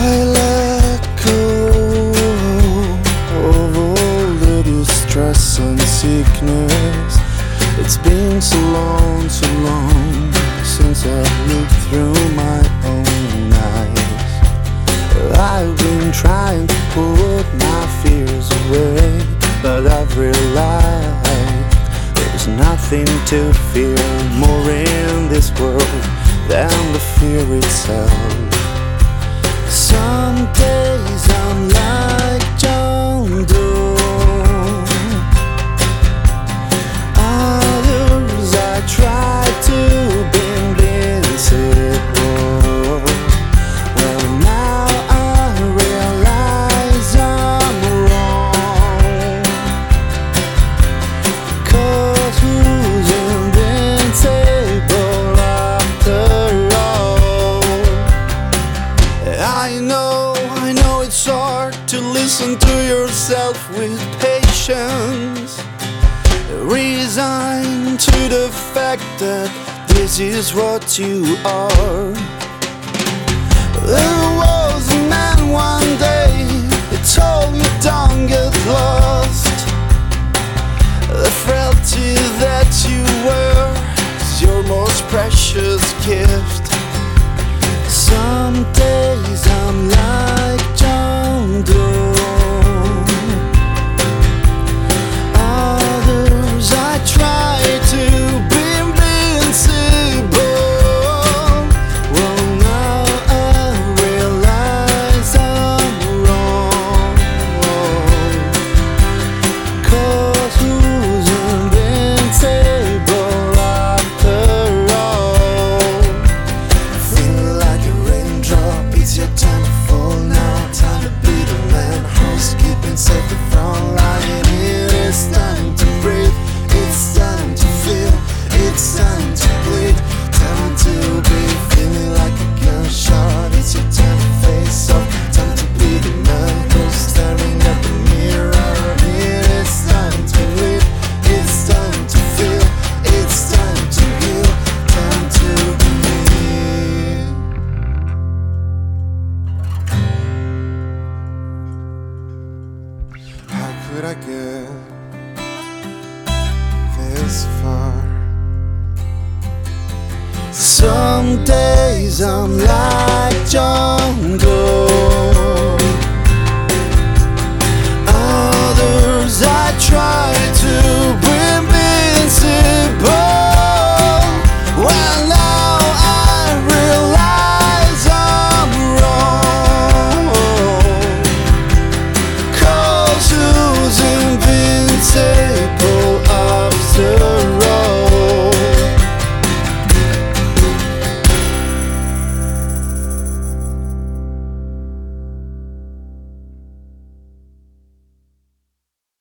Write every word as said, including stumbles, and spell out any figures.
I let go of all the distress and sickness. It's been so long, so long since I've looked through my own eyes. I've been trying to put my fears away, but I've realized there's nothing to fear more in this world than the fear itself. Some days I'm like John Doe, others I try to be invincible. Well, now I realize I'm wrong, 'cause who's invincible after all? I know, I know it's hard to listen to yourself with patience, resign to the fact that this is what you are. There was a man one day who told me don't get lost. The frailty that you were is your most precious gift. Some days I'm like John Doe, others I try to be invincible. Well, now I realize I'm wrong, 'cause who's invincible after all? Feeling like a raindrop, it's your time to fall now. Time to be the man who's keeping safe the front line. It is time to breathe, it's time to feel, it's time to bleed. Time to be feeling like a gunshot. It's your time to face off. Time to be the man who's staring at the mirror. It is time to live, it's time to feel, it's time to heal. Time to believe. How could I get this far? Some days I'm like John Doe,